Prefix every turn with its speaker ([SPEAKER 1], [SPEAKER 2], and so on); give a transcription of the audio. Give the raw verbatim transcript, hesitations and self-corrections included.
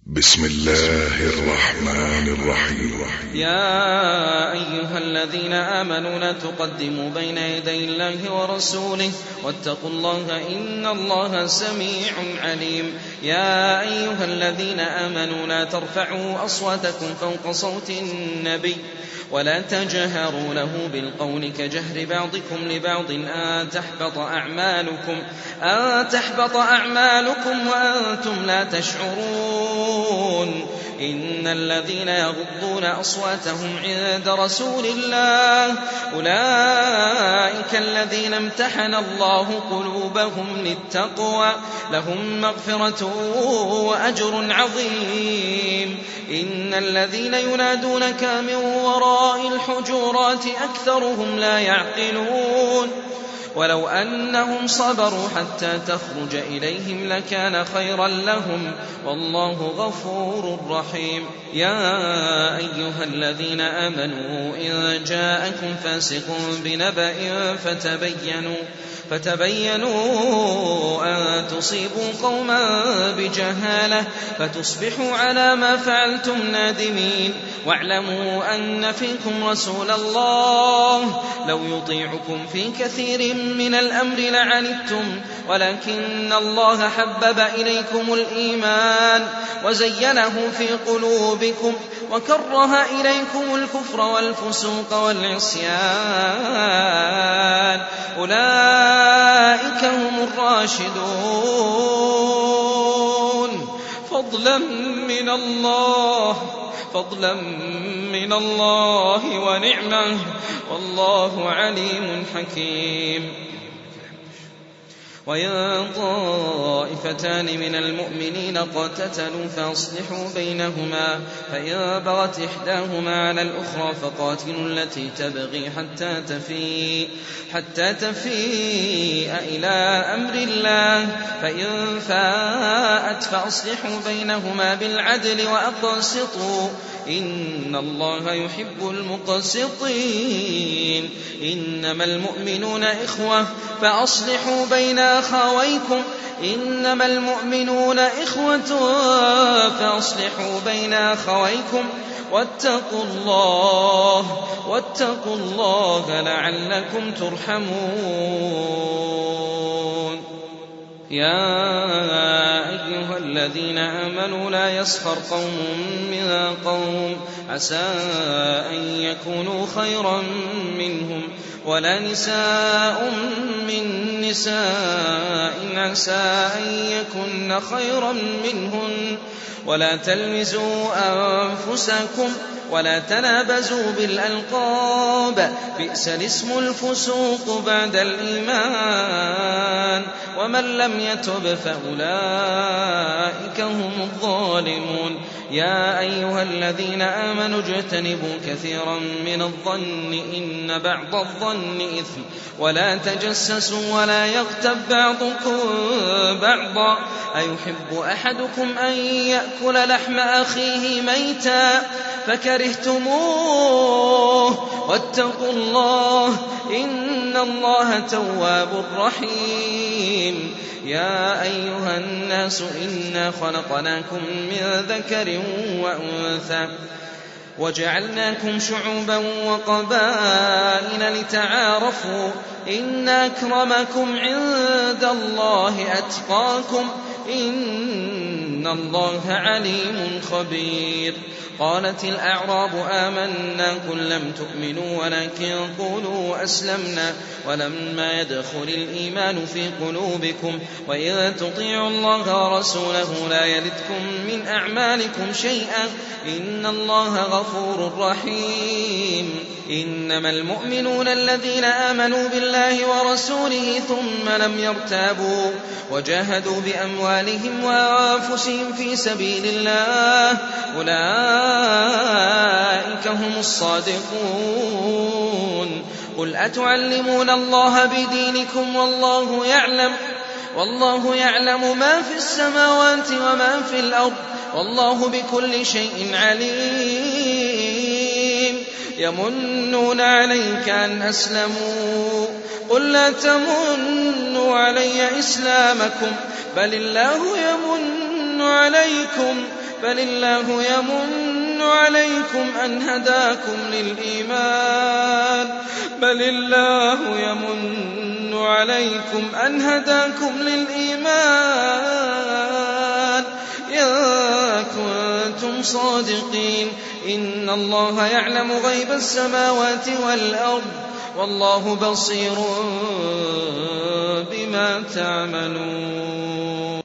[SPEAKER 1] بسم الله الرحمن الرحيم.
[SPEAKER 2] يا أيها الذين آمنوا لا تقدموا بين يدي الله ورسوله واتقوا الله إن الله سميع عليم. يا أيها الذين آمنوا لا ترفعوا أصواتكم فوق صوت النبي ولا تجهروا له بالقول كجهر بعضكم لبعض أن تحبط أعمالكم أن تحبط أعمالكم وأنتم لا تشعرون. إن الذين يغضون أصواتهم عند رسول الله أولئك الذين امتحن الله قلوبهم للتقوى لهم مغفرة وأجر عظيم. إن الذين ينادونك من وراء الحجرات أكثرهم لا يعقلون ولو أنهم صبروا حتى تخرج إليهم لكان خيرا لهم والله غفور رحيم. يا أيها الذين آمنوا إن جاءكم فاسق بنبأ فتبينوا فتبينوا أن تصيبوا قوما بجهالة فتصبحوا على ما فعلتم نادمين. واعلموا أن فيكم رسول الله لو يطيعكم في كثير من الأمر لعنتم ولكن الله حبب إليكم الإيمان وزينه في قلوبكم وكره إليكم الكفر والفسوق والعصيان أولئك هم الراشدون فضلا من الله فضلا من الله ونعمه والله عليم حكيم. وإن طائفتان من المؤمنين اقتتلوا فأصلحوا بينهما فإن بغت إحداهما على الأخرى فقاتلوا التي تبغي حتى تفيء حتى تفيء إلى أمر الله فإن فاءت فأصلحوا بينهما بالعدل وأقسطوا إن الله يحب المقسطين. إنما المؤمنون إخوة فأصلحوا بين أخويكم إنما المؤمنون إخوة فأصلحوا بين أخويكم واتقوا الله واتقوا الله لعلكم ترحمون. يا أيها الذين آمنوا لا يسخر قوم من قوم عسى أن يكونوا خيرا منهم ولا نساء من نساء عسى أن يكن خيرا منهن ولا تلمزوا أنفسكم ولا تنابزوا بالألقاب بئس الاسم الفسوق بعد الإيمان ومن لم يتب فأولئك هم الظالمون. يا أيها الذين آمنوا اجتنبوا كثيرا من الظن إن بعض الظن إثم ولا تجسسوا ولا يغتب بعضكم بعضا أيحب أحدكم أن يأكل لحم أخيه ميتا فكرهتموه واتقوا الله إن الله تواب رحيم. يا أيها الناس إنا خلقناكم من ذكر وأنثى وجعلناكم شعوبا وقبائل لتعارفوا إن أكرمكم عند الله أتقاكم إن الله عليم خبير. قالت الأعراب آمنا قل لم تؤمنوا ولكن قولوا أسلمنا ولما يدخل الإيمان في قلوبكم وإذا تطيعوا الله ورسوله لا يلدكم من أعمالكم شيئا إن الله غفور رحيم. إنما المؤمنون الذين آمنوا بالله ورسوله ثم لم يرتابوا وجاهدوا بأموالهم وأنفسهم في سبيل الله أولئك هم الصادقون. قل أتعلمون الله بدينكم والله يعلم والله يعلم ما في السماوات وما في الأرض والله بكل شيء عليم. يمنون عليك أن أسلموا قل لا تمنوا علي إسلامكم بل الله يمن عليكم بل الله يمن عليكم أن هداكم للإيمان بل الله يمن عليكم أن هداكم للإيمان إن كنتم صادقين إن الله يعلم غيب السماوات والأرض والله بصير بما تعملون